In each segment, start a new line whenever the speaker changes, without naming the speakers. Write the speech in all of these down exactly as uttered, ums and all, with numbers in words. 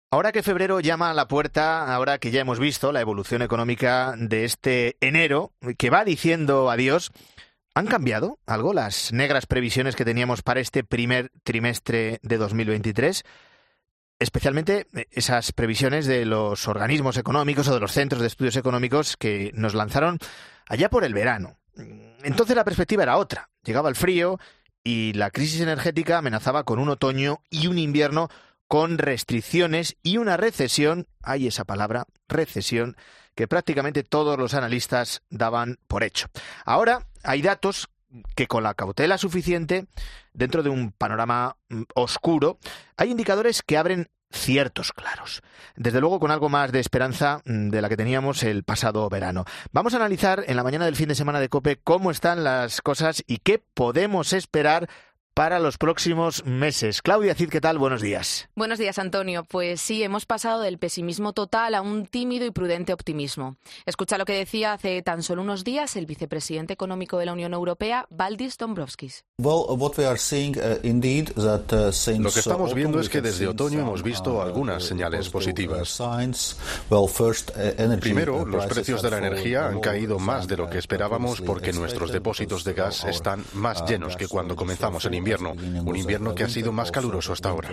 Ahora que febrero llama a la puerta, ahora que ya hemos visto la evolución económica de este enero, que va diciendo adiós, ¿han cambiado algo las negras previsiones que teníamos para este primer trimestre de dos mil veintitrés? Especialmente esas previsiones de los organismos económicos o de los centros de estudios económicos que nos lanzaron allá por el verano. Entonces la perspectiva era otra. Llegaba el frío y la crisis energética amenazaba con un otoño y un invierno con restricciones y una recesión, hay esa palabra, recesión, que prácticamente todos los analistas daban por hecho. Ahora hay datos que con la cautela suficiente, dentro de un panorama oscuro, hay indicadores que abren ciertos claros. Desde luego con algo más de esperanza de la que teníamos el pasado verano. Vamos a analizar en la mañana del fin de semana de COPE cómo están las cosas y qué podemos esperar para los próximos meses. Claudia Cid, ¿qué tal? Buenos días.
Buenos días, Antonio. Pues sí, hemos pasado del pesimismo total a un tímido y prudente optimismo. Escucha lo que decía hace tan solo unos días el vicepresidente económico de la Unión Europea, Valdis Dombrovskis.
Lo que estamos viendo es que desde otoño hemos visto algunas señales positivas. Primero, los precios de la energía han caído más de lo que esperábamos porque nuestros depósitos de gas están más llenos que cuando comenzamos el invierno. Un invierno que ha sido más caluroso hasta ahora.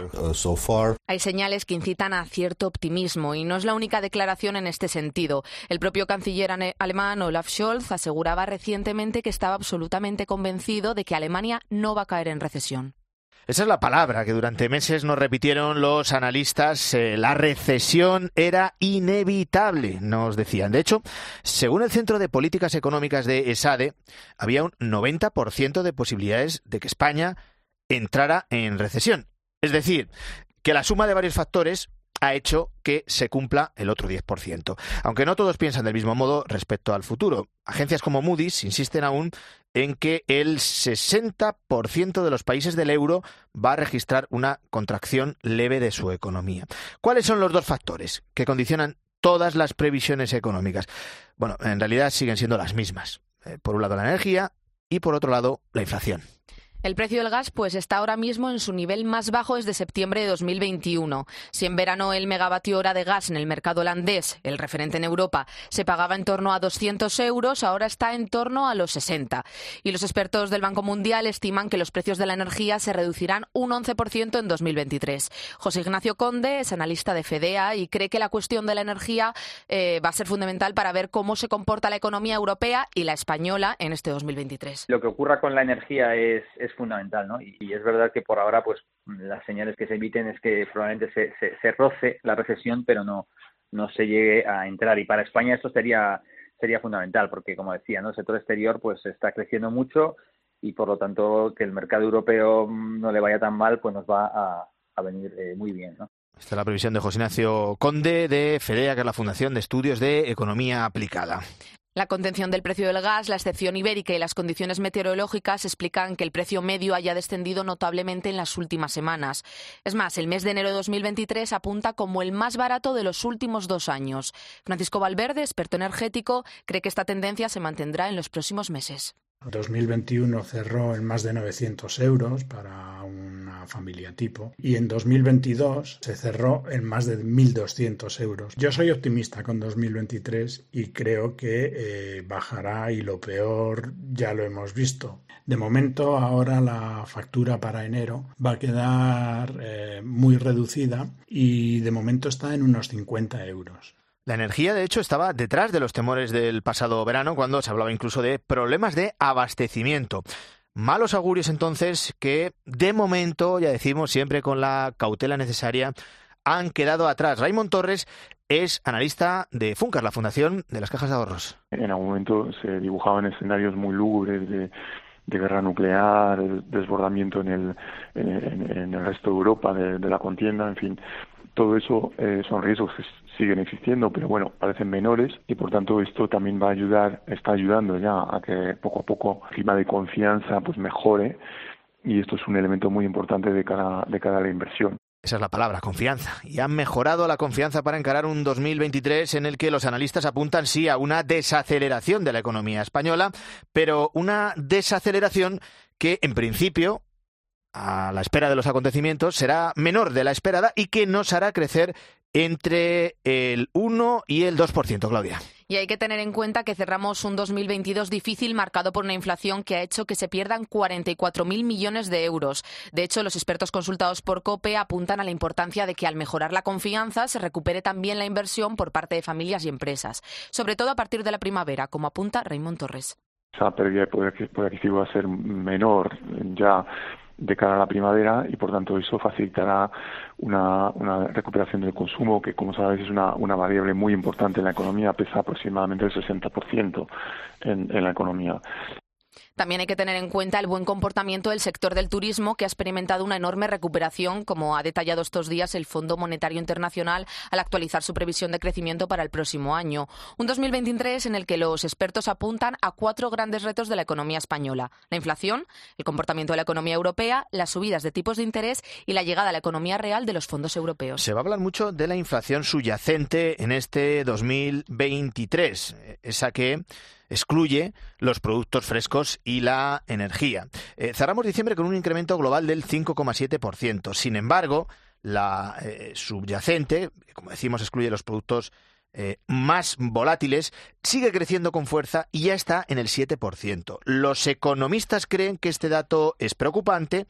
Hay señales que incitan a cierto optimismo y no es la única declaración en este sentido. El propio canciller alemán Olaf Scholz aseguraba recientemente que estaba absolutamente convencido de que Alemania no va a caer en recesión.
Esa es la palabra que durante meses nos repitieron los analistas. Eh, la recesión era inevitable, nos decían. De hecho, según el Centro de Políticas Económicas de ESADE, había un noventa por ciento de posibilidades de que España entrara en recesión. Es decir, que la suma de varios factores ha hecho que se cumpla el otro diez por ciento. Aunque no todos piensan del mismo modo respecto al futuro. Agencias como Moody's insisten aún en que el sesenta por ciento de los países del euro va a registrar una contracción leve de su economía. ¿Cuáles son los dos factores que condicionan todas las previsiones económicas? Bueno, en realidad siguen siendo las mismas. Por un lado la energía y por otro lado la inflación.
El precio del gas pues está ahora mismo en su nivel más bajo desde septiembre de dos mil veintiuno. Si en verano el megavatio hora de gas en el mercado holandés, el referente en Europa, se pagaba en torno a doscientos euros, ahora está en torno a los sesenta. Y los expertos del Banco Mundial estiman que los precios de la energía se reducirán un once por ciento en dos mil veintitrés. José Ignacio Conde es analista de FEDEA y cree que la cuestión de la energía eh, va a ser fundamental para ver cómo se comporta la economía europea y la española en este dos mil veintitrés.
Lo que ocurra con la energía es, es fundamental, ¿no? Y, y es verdad que por ahora, pues, las señales que se emiten es que probablemente se, se, se roce la recesión, pero no, no se llegue a entrar. Y para España esto sería, sería fundamental, porque, como decía, ¿no? El sector exterior, pues, está creciendo mucho y, por lo tanto, que el mercado europeo no le vaya tan mal, pues, nos va a, a venir eh, muy bien, ¿no?
Esta es la previsión de José Ignacio Conde de FEDEA, que es la Fundación de Estudios de Economía Aplicada.
La contención del precio del gas, la excepción ibérica y las condiciones meteorológicas explican que el precio medio haya descendido notablemente en las últimas semanas. Es más, el mes de enero de dos mil veintitrés apunta como el más barato de los últimos dos años. Francisco Valverde, experto energético, cree que esta tendencia se mantendrá en los próximos meses.
dos mil veintiuno cerró en más de novecientos euros para una familia tipo y en dos mil veintidós se cerró en más de mil doscientos euros. Yo soy optimista con dos mil veintitrés y creo que eh, bajará y lo peor ya lo hemos visto. De momento ahora la factura para enero va a quedar eh, muy reducida y de momento está en unos cincuenta euros.
La energía, de hecho, estaba detrás de los temores del pasado verano, cuando se hablaba incluso de problemas de abastecimiento. Malos augurios, entonces, que de momento, ya decimos, siempre con la cautela necesaria, han quedado atrás. Raimon Torres es analista de Funcas, la Fundación de las Cajas de Ahorros.
En algún momento se dibujaban escenarios muy lúgubres de, de guerra nuclear, el desbordamiento en el, en, en el resto de Europa de, de la contienda, en fin. Todo eso eh, son riesgos que siguen existiendo, pero bueno, parecen menores y por tanto esto también va a ayudar, está ayudando ya a que poco a poco el clima de confianza pues mejore y esto es un elemento muy importante de cara, de cara a la inversión.
Esa es la palabra, confianza. Y han mejorado la confianza para encarar un dos mil veintitrés en el que los analistas apuntan sí a una desaceleración de la economía española, pero una desaceleración que en principio, a la espera de los acontecimientos, será menor de la esperada y que nos hará crecer entre el uno y el dos por ciento, Claudia.
Y hay que tener en cuenta que cerramos un dos mil veintidós difícil marcado por una inflación que ha hecho que se pierdan cuarenta y cuatro mil millones de euros. De hecho, los expertos consultados por COPE apuntan a la importancia de que al mejorar la confianza se recupere también la inversión por parte de familias y empresas, sobre todo a partir de la primavera, como apunta Raymond Torres.
Esa pérdida de poder adquisitivo va a ser menor ya de cara a la primavera y por tanto eso facilitará una, una recuperación del consumo que, como sabéis, es una, una variable muy importante en la economía, pesa aproximadamente el sesenta por ciento en, en la economía.
También hay que tener en cuenta el buen comportamiento del sector del turismo, que ha experimentado una enorme recuperación, como ha detallado estos días el Fondo Monetario Internacional al actualizar su previsión de crecimiento para el próximo año. Un dos mil veintitrés en el que los expertos apuntan a cuatro grandes retos de la economía española: la inflación, el comportamiento de la economía europea, las subidas de tipos de interés y la llegada a la economía real de los fondos europeos.
Se va a hablar mucho de la inflación subyacente en este dos mil veintitrés, esa que excluye los productos frescos y la energía. Eh, cerramos diciembre con un incremento global del cinco coma siete por ciento. Sin embargo, la eh, subyacente, como decimos, excluye los productos eh, más volátiles, sigue creciendo con fuerza y ya está en el siete por ciento. Los economistas creen que este dato es preocupante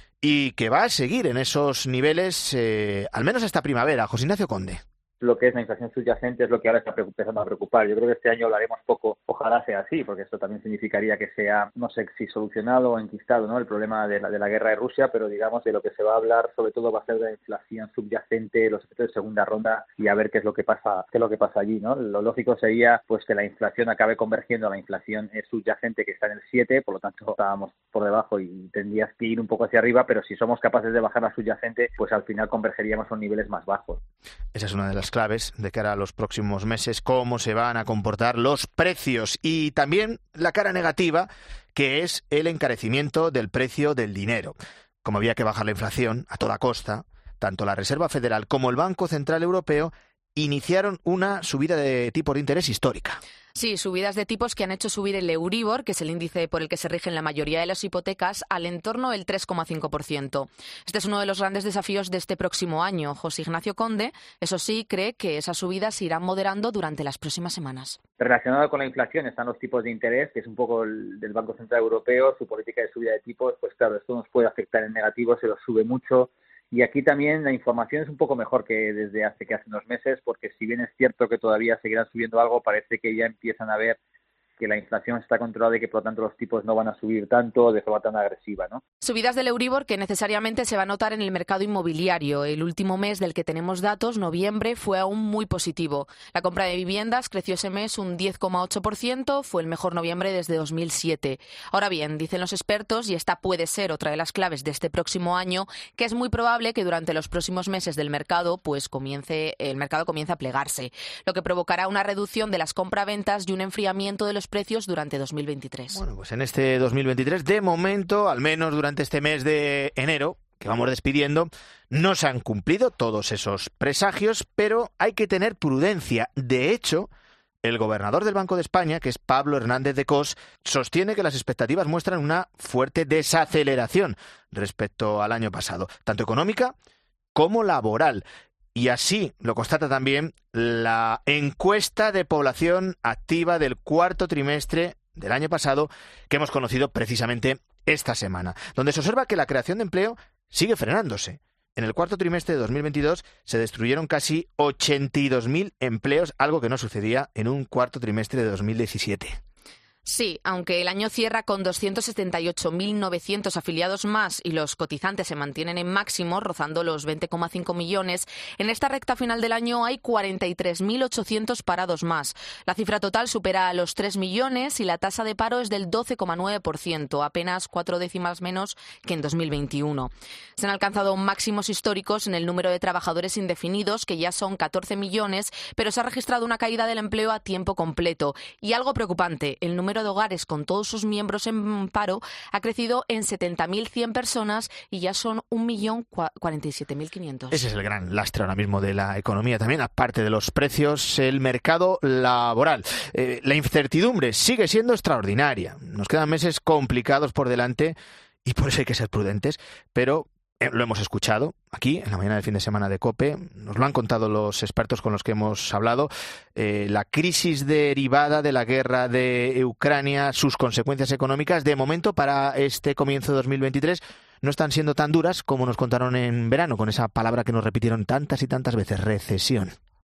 y que va a seguir en esos niveles eh, al menos hasta primavera. José Ignacio Conde.
Lo que es la inflación subyacente es lo que ahora está empezando a preocupar. Yo creo que este año hablaremos poco, ojalá sea así, porque esto también significaría que sea, no sé si solucionado o enquistado, ¿no?, el problema de la, de la guerra de Rusia, pero digamos de lo que se va a hablar sobre todo va a ser de la inflación subyacente, los efectos de segunda ronda y a ver qué es lo que pasa, qué es lo que pasa allí, ¿no? Lo lógico sería pues que la inflación acabe convergiendo a la inflación subyacente, que está en el siete, por lo tanto estábamos por debajo y tendrías que ir un poco hacia arriba, pero si somos capaces de bajar la subyacente, pues al final convergeríamos a niveles más bajos.
Esa es una de las claves de cara a los próximos meses, cómo se van a comportar los precios y también la cara negativa, que es el encarecimiento del precio del dinero. Como había que bajar la inflación a toda costa, tanto la Reserva Federal como el Banco Central Europeo iniciaron una subida de tipos de interés histórica.
Sí, subidas de tipos que han hecho subir el Euribor, que es el índice por el que se rigen la mayoría de las hipotecas, al entorno del tres coma cinco por ciento. Este es uno de los grandes desafíos de este próximo año. José Ignacio Conde, eso sí, cree que esas subidas se irán moderando durante las próximas semanas.
Relacionado con la inflación están los tipos de interés, que es un poco el del Banco Central Europeo, su política de subida de tipos, pues claro, esto nos puede afectar en negativo, se los sube mucho. Y aquí también la información es un poco mejor que desde hace que hace unos meses, porque si bien es cierto que todavía seguirán subiendo algo, parece que ya empiezan a ver que la inflación está controlada y que por lo tanto los tipos no van a subir tanto de forma tan agresiva, ¿no?
Subidas del Euribor que necesariamente se va a notar en el mercado inmobiliario. El último mes del que tenemos datos, noviembre, fue aún muy positivo. La compra de viviendas creció ese mes un diez coma ocho por ciento, fue el mejor noviembre desde dos mil siete. Ahora bien, dicen los expertos, y esta puede ser otra de las claves de este próximo año, que es muy probable que durante los próximos meses del mercado, pues comience, el mercado comience a plegarse, lo que provocará una reducción de las compraventas y un enfriamiento de los precios durante dos mil veintitrés.
Bueno, pues en este dos mil veintitrés, de momento, al menos durante este mes de enero, que vamos despidiendo, no se han cumplido todos esos presagios, pero hay que tener prudencia. De hecho, el gobernador del Banco de España, que es Pablo Hernández de Cos, sostiene que las expectativas muestran una fuerte desaceleración respecto al año pasado, tanto económica como laboral. Y así lo constata también la encuesta de población activa del cuarto trimestre del año pasado, que hemos conocido precisamente esta semana, donde se observa que la creación de empleo sigue frenándose. En el cuarto trimestre de dos mil veintidós se destruyeron casi ochenta y dos mil empleos, algo que no sucedía en un cuarto trimestre de dos mil diecisiete.
Sí, aunque el año cierra con doscientos setenta y ocho mil novecientos afiliados más y los cotizantes se mantienen en máximo, rozando los veinte coma cinco millones, en esta recta final del año hay cuarenta y tres mil ochocientos parados más. La cifra total supera a los tres millones y la tasa de paro es del doce coma nueve por ciento, apenas cuatro décimas menos que en dos mil veintiuno. Se han alcanzado máximos históricos en el número de trabajadores indefinidos, que ya son catorce millones, pero se ha registrado una caída del empleo a tiempo completo. Y algo preocupante, el número de hogares con todos sus miembros en paro ha crecido en setenta mil cien personas y ya son un millón cuarenta y siete mil quinientos.
Ese es el gran lastre ahora mismo de la economía también, aparte de los precios, el mercado laboral. Eh, la incertidumbre sigue siendo extraordinaria. Nos quedan meses complicados por delante y por eso hay que ser prudentes, pero lo hemos escuchado aquí, en la mañana del fin de semana de COPE, nos lo han contado los expertos con los que hemos hablado, eh, la crisis derivada de la guerra de Ucrania, sus consecuencias económicas, de momento para este comienzo de dos mil veintitrés, no están siendo tan duras como nos contaron en verano, con esa palabra que nos repitieron tantas y tantas veces, recesión.